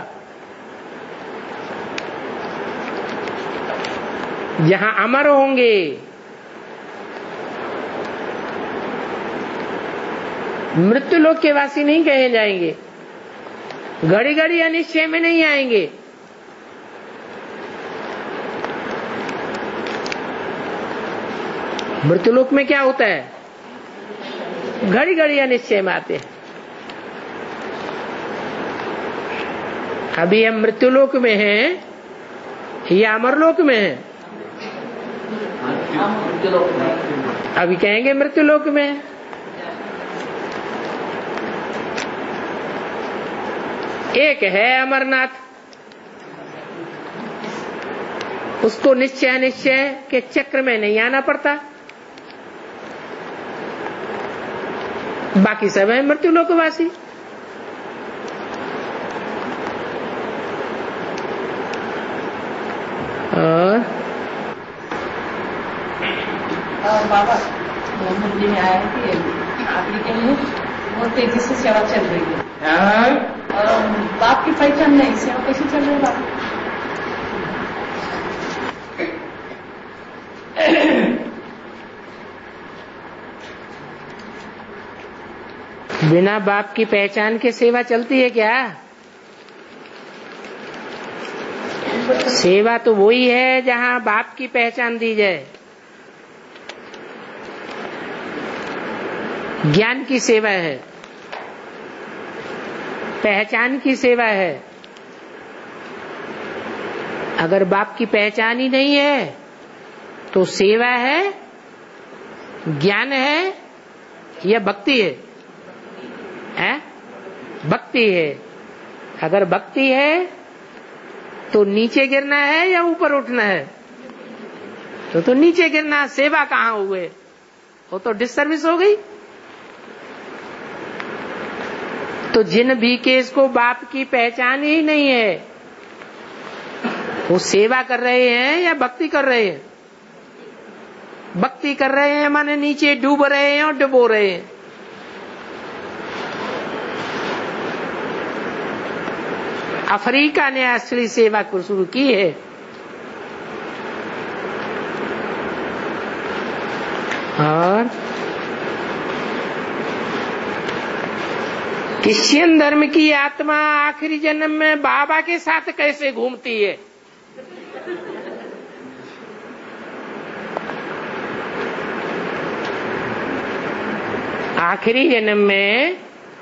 जहां अमर होंगे, मृत्युलोक के वासी नहीं कहे जाएंगे, घड़ी घड़ी अनिश्चय में नहीं आएंगे। मृत्युलोक में क्या होता है? घड़ी घड़ी अनिश्चय में आते हैं। अभी हम मृत्युलोक में हैं या अमरलोक में हैं? अभी कहेंगे मृत्युलोक में। एक है अमरनाथ, उसको निश्चय अनिश्चय के चक्र में नहीं आना पड़ता, बाकी सब है मृत्युलोकवासी। और बाबा मोहम्मद जी में आया कि आपकी कहीं बहुत तेजी से सेवा चल रही है और बाप की पहचान नहीं, सेवा कैसे चल रही है बाप? बिना बाप की पहचान के सेवा चलती है क्या? सेवा तो वही है जहाँ बाप की पहचान दी जाए। ज्ञान की सेवा है, पहचान की सेवा है। अगर बाप की पहचान ही नहीं है तो सेवा है, ज्ञान है या भक्ति है? भक्ति है। अगर भक्ति है तो नीचे गिरना है या ऊपर उठना है? तो नीचे गिरना। सेवा कहाँ हुए? वो तो डिसर्विस हो गई। तो जिन भी केस को बाप की पहचान ही नहीं है वो सेवा कर रहे हैं या भक्ति कर रहे हैं? भक्ति कर रहे हैं माने नीचे डूब रहे हैं और डुबो रहे हैं। अफ्रीका ने असली सेवा को शुरू की है और क्रिश्चियन धर्म की आत्मा आखिरी जन्म में बाबा के साथ कैसे घूमती है? आखिरी जन्म में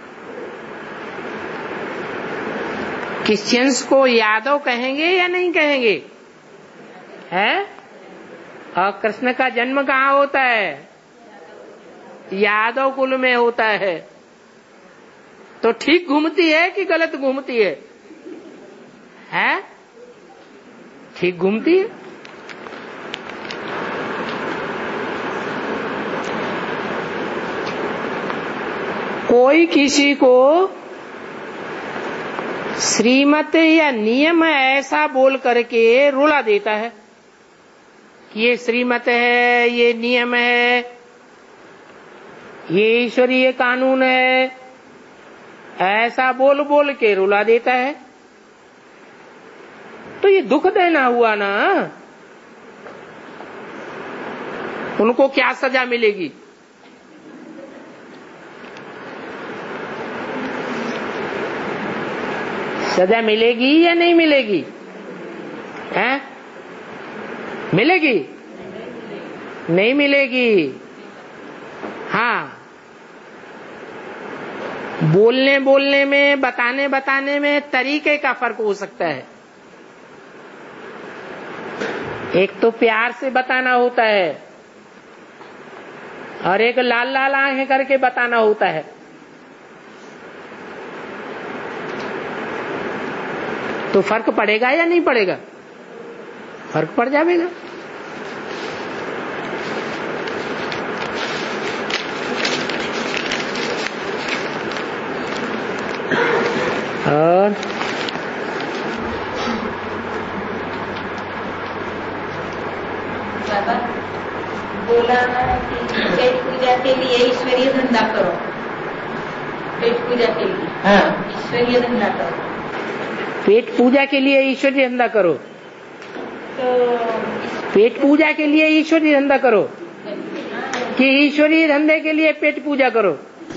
क्रिश्चियंस को यादव कहेंगे या नहीं कहेंगे? है? और कृष्ण का जन्म कहाँ होता है? यादव कुल में होता है। तो ठीक घूमती है कि गलत घूमती है? है? ठीक घूमती है। कोई किसी को श्रीमत या नियम ऐसा बोल करके रुला देता है कि ये श्रीमत है, ये नियम है, ये ईश्वरीय कानून है, ऐसा बोल बोल के रुला देता है। तो ये दुख देना हुआ ना। उनको क्या सजा मिलेगी? सजा मिलेगी या नहीं मिलेगी? हैं? मिलेगी? नहीं मिलेगी। हाँ, बोलने बोलने में, बताने बताने में तरीके का फर्क हो सकता है। एक तो प्यार से बताना होता है और एक लाल लाल आंखें करके बताना होता है। तो फर्क पड़ेगा या नहीं पड़ेगा? फर्क पड़ जाएगा। और बाबा बोला कि पेट पूजा के लिए ईश्वरीय धंधा करो, पेट पूजा के लिए ईश्वरीय धंधा करो। पेट पूजा के लिए ईश्वरीय धंधा करो। तो पेट पूजा के लिए ईश्वरीय धंधा करो कि ईश्वरीय धंधे के लिए पेट पूजा करो?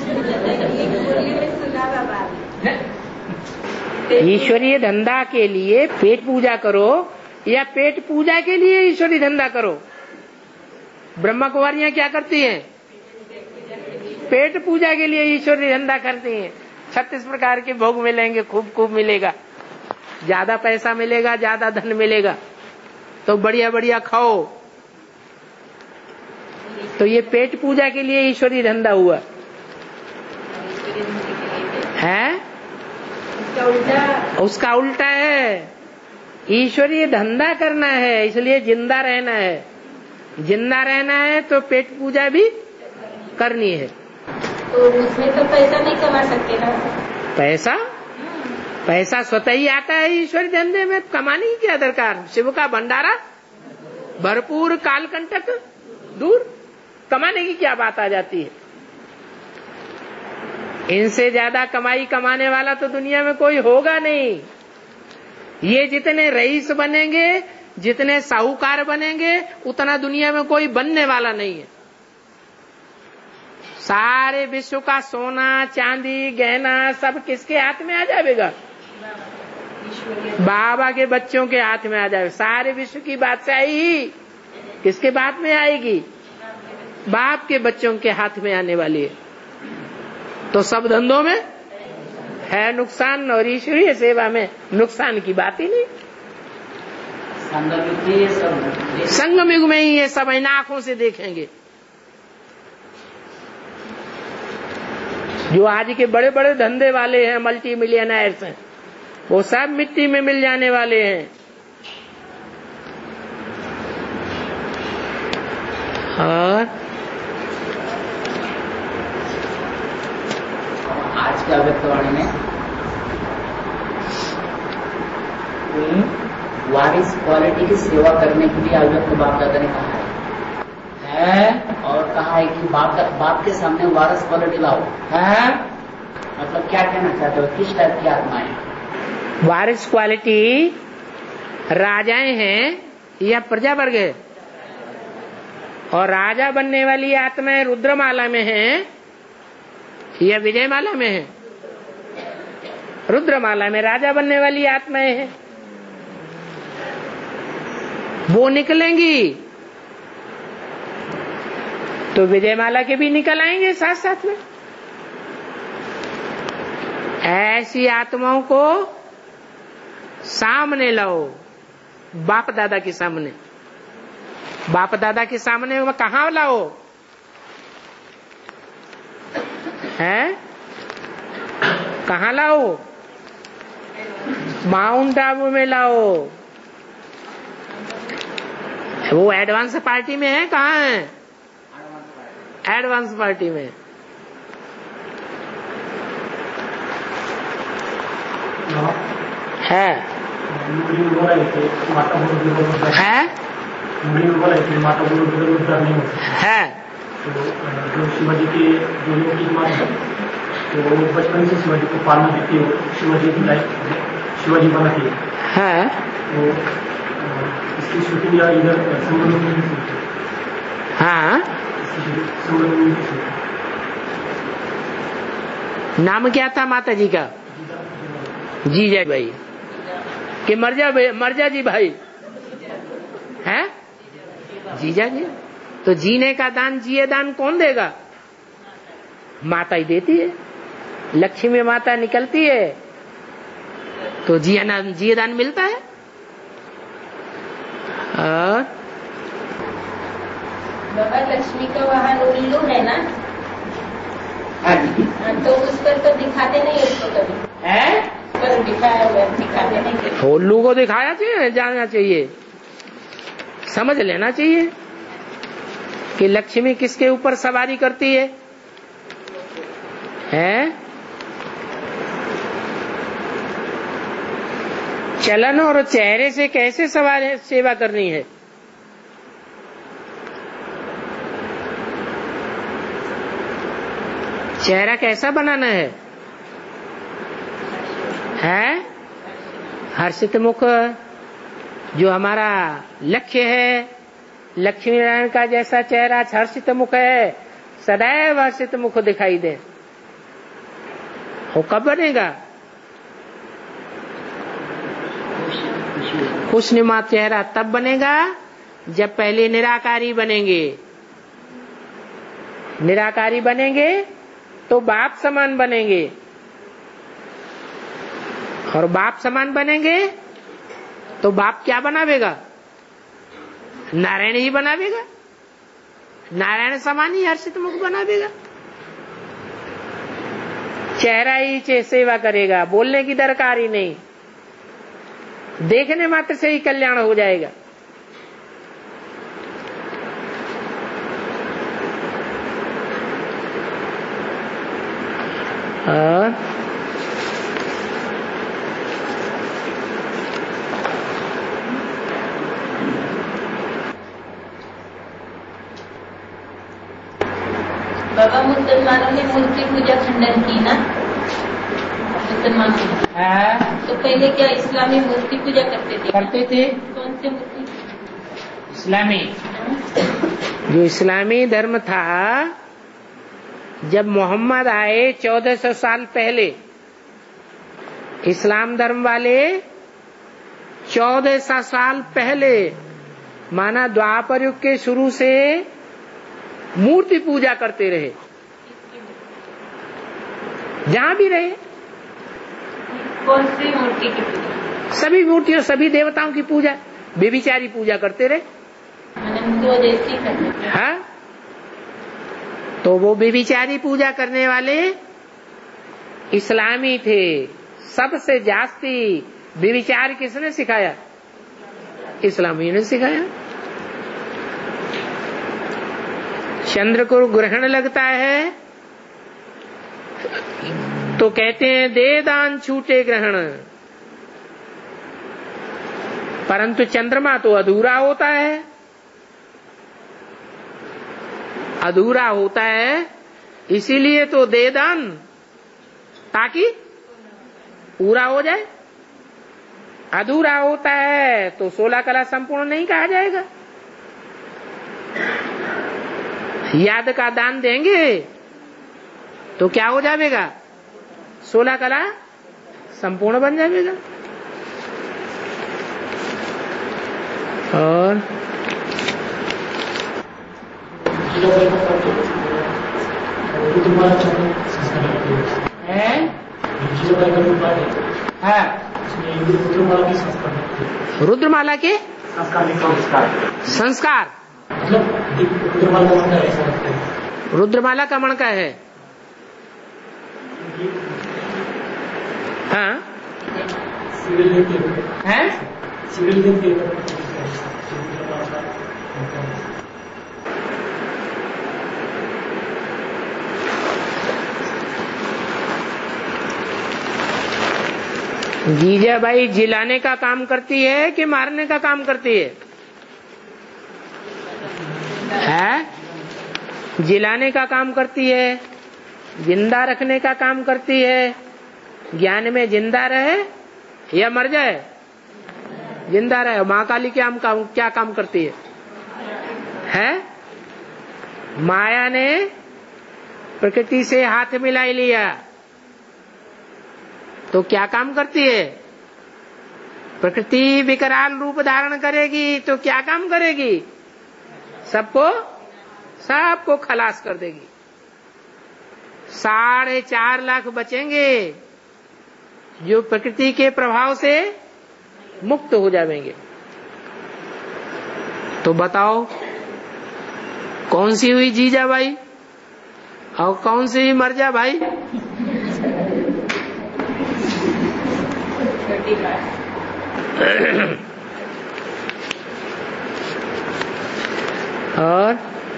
ईश्वरीय धंधा के लिए पेट पूजा करो या पेट पूजा के लिए ईश्वरीय धंधा करो? ब्रह्मा कुमारियां क्या करती हैं? पेट पूजा के लिए ईश्वरीय धंधा करती हैं। 36 प्रकार के भोग मिलेंगे, खूब खूब मिलेगा, ज्यादा पैसा मिलेगा, ज्यादा धन मिलेगा, तो बढ़िया बढ़िया खाओ। तो ये पेट पूजा के लिए ईश्वरीय धंधा हुआ है। उसका उल्टा है, ईश्वरीय धंधा करना है, इसलिए जिंदा रहना है। जिंदा रहना है तो पेट पूजा भी करनी है। तो उसमें तो पैसा नहीं कमा सकते ना? पैसा स्वतः ही आता है ईश्वरी धंधे में, कमाने की क्या दरकार? शिव का भंडारा भरपूर, कालकंटक दूर, कमाने की क्या बात आ जाती है? इनसे ज्यादा कमाई कमाने वाला तो दुनिया में कोई होगा नहीं। ये जितने रईस बनेंगे, जितने साहूकार बनेंगे, उतना दुनिया में कोई बनने वाला नहीं है। सारे विश्व का सोना चांदी गहना सब किसके हाथ में आ जाएगा? बाबा के बच्चों के हाथ में आ जाएगा। सारे विश्व की बादशाही ही किसके हाथ में आएगी? बाप के बच्चों के हाथ में आने वाली है। तो सब धंधों में है नुकसान और ईश्वरीय सेवा में नुकसान की बात ही नहीं। संगम युग में ही ये सब इन आंखों से देखेंगे। जो आज के बड़े बड़े धंधे वाले हैं, मल्टी मिलियनर्स हैं, वो सब मिट्टी में मिल जाने वाले हैं। और आज के अव्यक्तवाणी में वारिस क्वालिटी की सेवा करने के लिए अव्यक्त बाप दादा ने कहा है और कहा है कि बाप के सामने वारिस क्वालिटी लाओ है। मतलब क्या कहना चाहते हो? किस टाइप की आत्माएं? वारिस क्वालिटी राजाएं हैं या प्रजा वर्ग है? और राजा बनने वाली आत्माएं रुद्रमाला में हैं या विजयमाला में है? रुद्रमाला में राजा बनने वाली आत्माएं हैं, वो निकलेंगी तो विजयमाला के भी निकल आएंगे साथ साथ में। ऐसी आत्माओं को सामने लाओ, बाप दादा के सामने। बाप दादा के सामने वो कहाँ लाओ है? कहाँ लाओ? माउंट आबू में लाओ। वो एडवांस पार्टी में है, कहाँ है? एडवांस पार्टी में है। है जो शिवाजी के जो लौकिक माँ है तो वो बचपन से शिवाजी को पालना देती है, शिवाजी की लाइफ शिवाजी बनाती है। तो इसकी शूटिंग या इधर संबंध में। हाँ, नाम क्या था माता जी का? जीजा भाई कि मर्जा जी भाई है? जीजा जी। तो जीने का दान, जिए दान कौन देगा? माता ही देती है। लक्ष्मी माता निकलती है तो जिए दान मिलता है। और बाबा लक्ष्मी का वहाँ उल्लू है ना, तो उस पर तो दिखाते नहीं उसको कभी है, पर दिखाते नहीं। उल्लू को दिखाया चाहिए, जाना चाहिए, समझ लेना चाहिए कि लक्ष्मी किसके ऊपर सवारी करती है? चलन और चेहरे से कैसे सेवा करनी है? चेहरा कैसा बनाना है? हर्षित मुख जो हमारा लक्ष्य है, लक्ष्मी नारायण का जैसा चेहरा हर्षित मुख है, सदैव हर्षित मुख दिखाई दे। वो कब बनेगा? खुशनुमा चेहरा तब बनेगा जब पहले निराकारी बनेंगे। निराकारी बनेंगे तो बाप समान बनेंगे, और बाप समान बनेंगे तो बाप क्या बनावेगा? नारायण ही बनावेगा। नारायण समान ही हर्षित मुख बनावेगा। चेहरा ही सेवा करेगा, बोलने की दरकार ही नहीं, देखने मात्र से ही कल्याण हो जाएगा। बाबा मुसलमानों ने मूर्ति पूजा खंडन की ना, मुसलमानों तो पहले क्या इस्लामी मूर्ति पूजा करते थे? कौन से मूर्ति? इस्लामी। जो इस्लामी धर्म था, जब मोहम्मद आए 1400 साल पहले, इस्लाम धर्म वाले 1400 साल पहले, माना द्वापर युग के शुरू से मूर्ति पूजा करते रहे, जहां भी रहे। कौन सी मूर्ति की पूजा? सभी मूर्तियों, सभी देवताओं की पूजा, बेबिचारी पूजा करते रहे। हाँ, तो वो बेबिचारी पूजा करने वाले इस्लामी थे। सबसे जास्ती बेविचार किसने सिखाया? इस्लामी ने सिखाया। चंद्र को ग्रहण लगता है तो कहते हैं दे दान छूटे ग्रहण, परंतु चंद्रमा तो अधूरा होता है। अधूरा होता है इसीलिए तो दे दान, ताकि पूरा हो जाए। अधूरा होता है तो 16 कला संपूर्ण नहीं कहा जाएगा। याद का दान देंगे तो क्या हो जाएगा? 16 कला संपूर्ण बन जाएगा। और रुद्रमाला के संस्कार, रुद्रमाला का मन का है। हाँ है जीजाबाई जिलाने का काम करती है कि मारने का काम करती है? जिलाने का काम करती है, जिंदा रखने का काम करती है। ज्ञान में जिंदा रहे या मर जाए? जिंदा रहे। माँ काली क्या काम करती है? माया ने प्रकृति से हाथ मिला लिया तो क्या काम करती है? प्रकृति विकराल रूप धारण करेगी तो क्या काम करेगी? सबको खलास कर देगी। 4.5 लाख बचेंगे जो प्रकृति के प्रभाव से मुक्त हो जाएंगे। तो बताओ कौन सी हुई जीजाबाई और कौन सी मर्जा भाई? और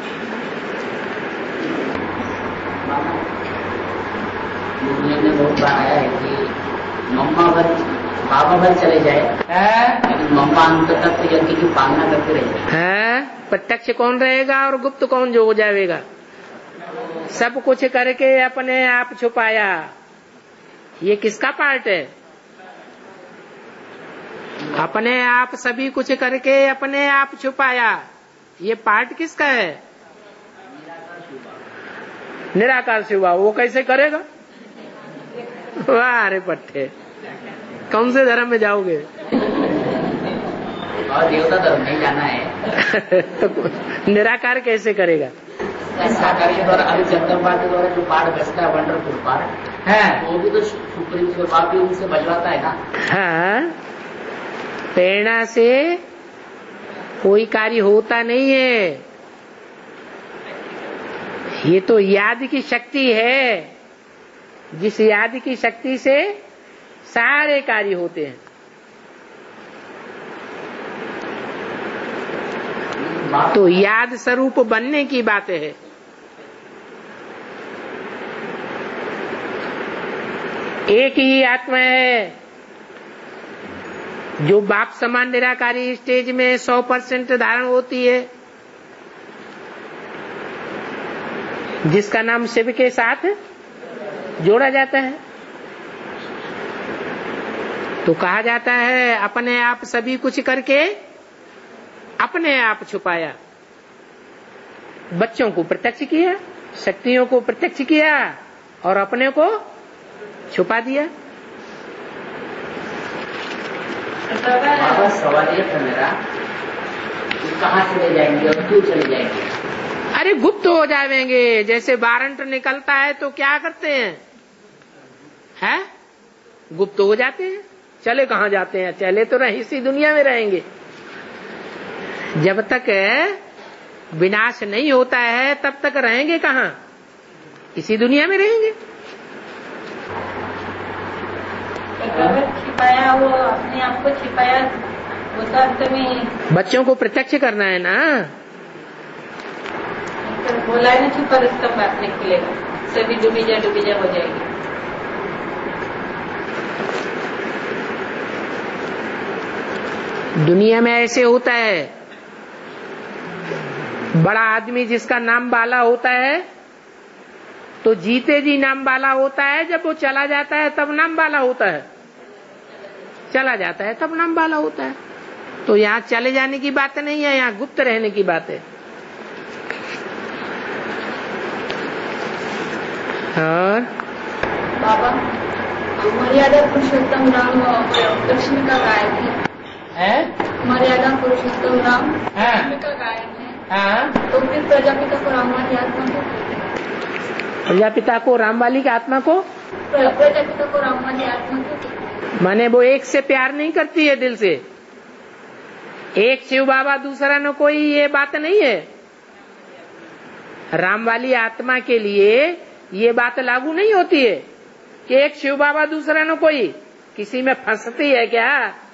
ने बहुत बार आया है कि मम्मा अगर बाबा अगर चले जाए लेकिन मम्मा अंत तक यज्ञ की पालना करते रहे। प्रत्यक्ष कौन रहेगा और गुप्त कौन जो हो जाएगा? सब कुछ करके अपने आप छुपाया, ये किसका पार्ट है? अपने आप सभी कुछ करके अपने आप छुपाया, ये पार्ट किसका है? निराकार शिव। वो कैसे करेगा? वाह रे पट्टे, कौन से धर्म में जाओगे? और देवता धर्म नहीं जाना है। तो निराकार कैसे करेगा? साकार के द्वारा अभी जनता पार्टी द्वारा जो पाठ बचता है वंडरफुल पार्ट है, वो भी तो सुप्रीम से बाप भी उनसे बजवाता है ना। हाँ, प्रेरणा से कोई कार्य होता नहीं है, ये तो याद की शक्ति है। जिस याद की शक्ति से सारे कार्य होते हैं। तो याद स्वरूप बनने की बात है। एक ही आत्मा है जो बाप समान निराकारी स्टेज में 100% धारण होती है, जिसका नाम शिव के साथ जोड़ा जाता है। तो कहा जाता है अपने आप सभी कुछ करके अपने आप छुपाया। बच्चों को प्रत्यक्ष किया, शक्तियों को प्रत्यक्ष किया और अपने को छुपा दिया। बाबा सवाल ये था मेरा, कहाँ चले जाएंगे और क्यों चले जाएंगे? अरे गुप्त हो जाएंगे। जैसे वारंट निकलता है तो क्या करते हैं? गुप्त हो जाते हैं। चले कहाँ जाते हैं? चले तो नहीं, इसी दुनिया में रहेंगे। जब तक विनाश नहीं होता है तब तक रहेंगे कहाँ? इसी दुनिया में रहेंगे। छिपाया, वो अपने आप को छिपाया, वो तो अंत में बच्चों को प्रत्यक्ष करना है ना। बोला है ना, छुपा रुस्तम बात निकलेगा, सभी डूबीजा हो जाएगी। दुनिया में ऐसे होता है, बड़ा आदमी जिसका नाम बाला होता है तो जीते जी नाम बाला होता है, जब वो चला जाता है तब नाम बाला होता है। चला जाता है तब नाम बाला होता है। तो यहाँ चले जाने की बात नहीं है, यहाँ गुप्त रहने की बात है। और बाबा मर्यादा पुरुषोत्तम राम लक्ष्मी का गायक है। मर्यादा पुरुषोत्तम राम लक्ष्मी का गायक है। तो फिर प्रजापिता को राम वाली आत्मा को, प्रजापिता को राम वाली की आत्मा को, प्रजापिता को राम वाली आत्मा को, माने वो एक से प्यार नहीं करती है दिल से। एक शिव बाबा दूसरा न कोई, ये बात नहीं है। राम वाली आत्मा के लिए ये बात लागू नहीं होती है कि एक शिव बाबा दूसरा न कोई। किसी में फंसती है क्या?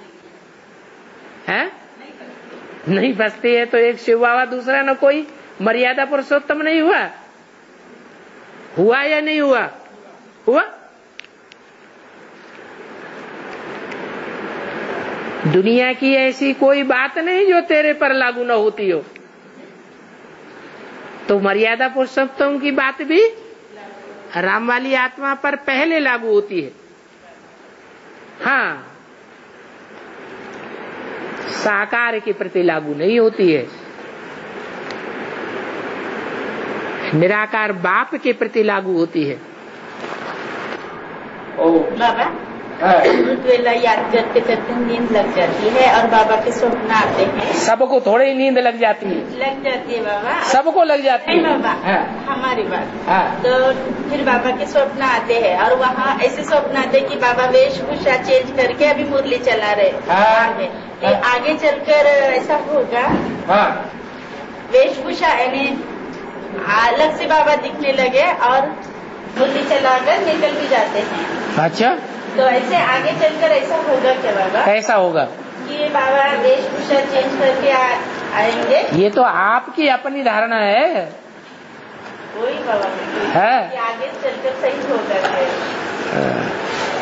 है नहीं फंसती है। तो एक शिव बाबा दूसरा न कोई मर्यादा पुरुषोत्तम नहीं हुआ? हुआ या नहीं हुआ? हुआ। दुनिया की ऐसी कोई बात नहीं जो तेरे पर लागू न होती हो। तो मर्यादा पुरुषोत्तम की बात भी राम वाली आत्मा पर पहले लागू होती है। हाँ, साकार के प्रति लागू नहीं होती है। निराकार बाप के प्रति लागू होती है। बाबा अमृत वेला याद करते करते नींद लग जाती है और बाबा के स्वप्न आते हैं। सबको थोड़ी ही नींद लग जाती है। लग जाती है बाबा, सबको लग जाती है बाबा। हमारी बात तो फिर बाबा के स्वप्न आते हैं और वहाँ ऐसे स्वप्न आते हैं कि बाबा वेशभूषा चेंज करके अभी मुरली चला रहे। आगे चलकर ऐसा होगा वेशभूषा यानी अलग से बाबा दिखने लगे और मुरली चलाकर निकल भी जाते हैं। अच्छा, तो ऐसे आगे चलकर ऐसा होगा क्या बाबा? कैसा होगा? कि बाबा वेशभूषा चेंज करके आएंगे। ये तो आपकी अपनी धारणा है। वही बाबा है, आगे चलकर सही होगा।